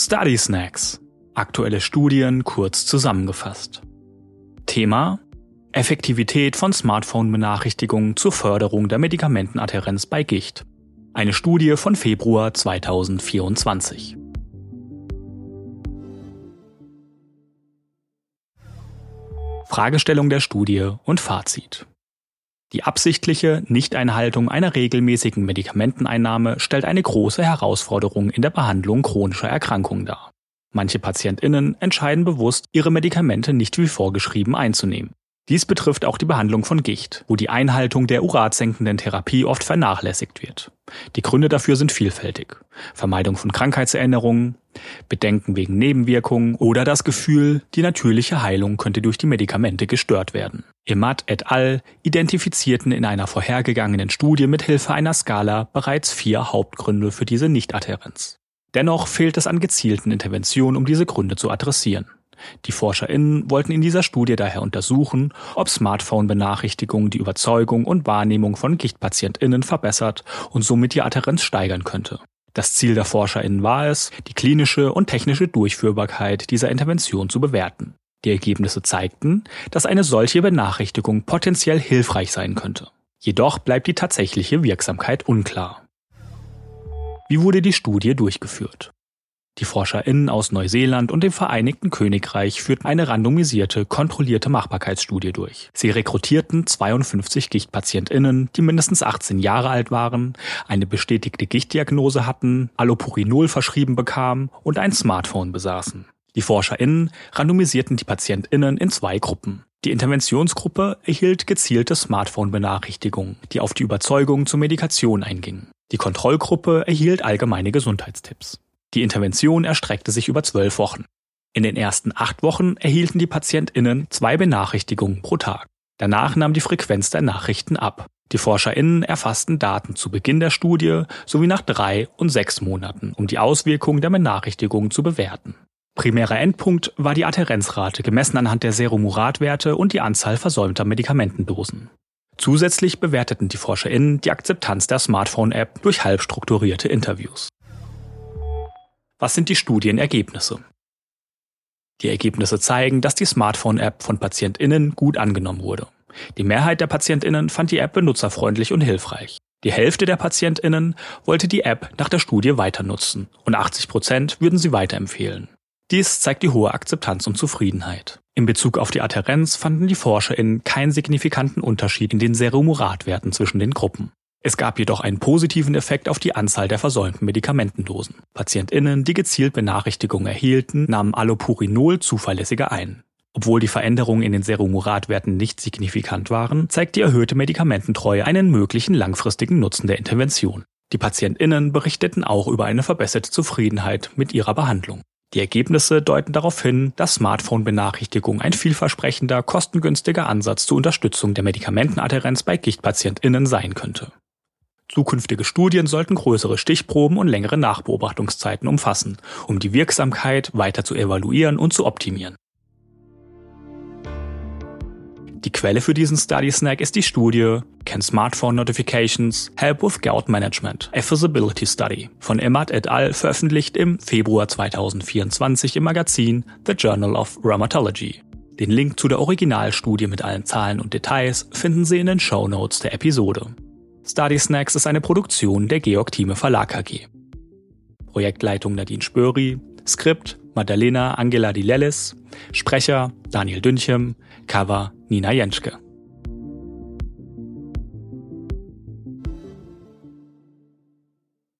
Study Snacks. Aktuelle Studien kurz zusammengefasst. Thema: Effektivität von Smartphone-Benachrichtigungen zur Förderung der Medikamentenadhärenz bei Gicht. Eine Studie von Februar 2024. Fragestellung der Studie und Fazit. Die absichtliche Nichteinhaltung einer regelmäßigen Medikamenteneinnahme stellt eine große Herausforderung in der Behandlung chronischer Erkrankungen dar. Manche PatientInnen entscheiden bewusst, ihre Medikamente nicht wie vorgeschrieben einzunehmen. Dies betrifft auch die Behandlung von Gicht, wo die Einhaltung der uratsenkenden Therapie oft vernachlässigt wird. Die Gründe dafür sind vielfältig: Vermeidung von Krankheitserinnerungen, Bedenken wegen Nebenwirkungen oder das Gefühl, die natürliche Heilung könnte durch die Medikamente gestört werden. Emad et al. Identifizierten in einer vorhergegangenen Studie mithilfe einer Skala bereits 4 Hauptgründe für diese Nichtadhärenz. Dennoch fehlt es an gezielten Interventionen, um diese Gründe zu adressieren. Die ForscherInnen wollten in dieser Studie daher untersuchen, ob Smartphone-Benachrichtigungen die Überzeugung und Wahrnehmung von GichtpatientInnen verbessert und somit die Adhärenz steigern könnte. Das Ziel der ForscherInnen war es, die klinische und technische Durchführbarkeit dieser Intervention zu bewerten. Die Ergebnisse zeigten, dass eine solche Benachrichtigung potenziell hilfreich sein könnte. Jedoch bleibt die tatsächliche Wirksamkeit unklar. Wie wurde die Studie durchgeführt? Die ForscherInnen aus Neuseeland und dem Vereinigten Königreich führten eine randomisierte, kontrollierte Machbarkeitsstudie durch. Sie rekrutierten 52 GichtpatientInnen, die mindestens 18 Jahre alt waren, eine bestätigte Gichtdiagnose hatten, Allopurinol verschrieben bekamen und ein Smartphone besaßen. Die ForscherInnen randomisierten die PatientInnen in 2 Gruppen. Die Interventionsgruppe erhielt gezielte Smartphone-Benachrichtigungen, die auf die Überzeugung zur Medikation eingingen. Die Kontrollgruppe erhielt allgemeine Gesundheitstipps. Die Intervention erstreckte sich über 12 Wochen. In den ersten 8 Wochen erhielten die PatientInnen 2 Benachrichtigungen pro Tag. Danach nahm die Frequenz der Nachrichten ab. Die ForscherInnen erfassten Daten zu Beginn der Studie sowie nach 3 und 6 Monaten, um die Auswirkungen der Benachrichtigungen zu bewerten. Primärer Endpunkt war die Adhärenzrate, gemessen anhand der Seromuratwerte und die Anzahl versäumter Medikamentendosen. Zusätzlich bewerteten die ForscherInnen die Akzeptanz der Smartphone-App durch halbstrukturierte Interviews. Was sind die Studienergebnisse? Die Ergebnisse zeigen, dass die Smartphone-App von PatientInnen gut angenommen wurde. Die Mehrheit der PatientInnen fand die App benutzerfreundlich und hilfreich. Die Hälfte der PatientInnen wollte die App nach der Studie weiter nutzen und 80% würden sie weiterempfehlen. Dies zeigt die hohe Akzeptanz und Zufriedenheit. In Bezug auf die Adhärenz fanden die ForscherInnen keinen signifikanten Unterschied in den Seromuratwerten zwischen den Gruppen. Es gab jedoch einen positiven Effekt auf die Anzahl der versäumten Medikamentendosen. PatientInnen, die gezielt Benachrichtigungen erhielten, nahmen Allopurinol zuverlässiger ein. Obwohl die Veränderungen in den Seromuratwerten nicht signifikant waren, zeigt die erhöhte Medikamententreue einen möglichen langfristigen Nutzen der Intervention. Die PatientInnen berichteten auch über eine verbesserte Zufriedenheit mit ihrer Behandlung. Die Ergebnisse deuten darauf hin, dass Smartphone-Benachrichtigung ein vielversprechender, kostengünstiger Ansatz zur Unterstützung der Medikamentenadhärenz bei GichtpatientInnen sein könnte. Zukünftige Studien sollten größere Stichproben und längere Nachbeobachtungszeiten umfassen, um die Wirksamkeit weiter zu evaluieren und zu optimieren. Die Quelle für diesen Study Snack ist die Studie Can Smartphone Notifications Help with Gout Management? A Feasibility Study von Emad et al. Veröffentlicht im Februar 2024 im Magazin The Journal of Rheumatology. Den Link zu der Originalstudie mit allen Zahlen und Details finden Sie in den Shownotes der Episode. Study Snacks ist eine Produktion der Georg Thieme Verlag AG. Projektleitung Nadine Spöri, Skript Magdalena Angela Di Lellis, Sprecher Daniel Dünchem, Cover Nina Jenschke.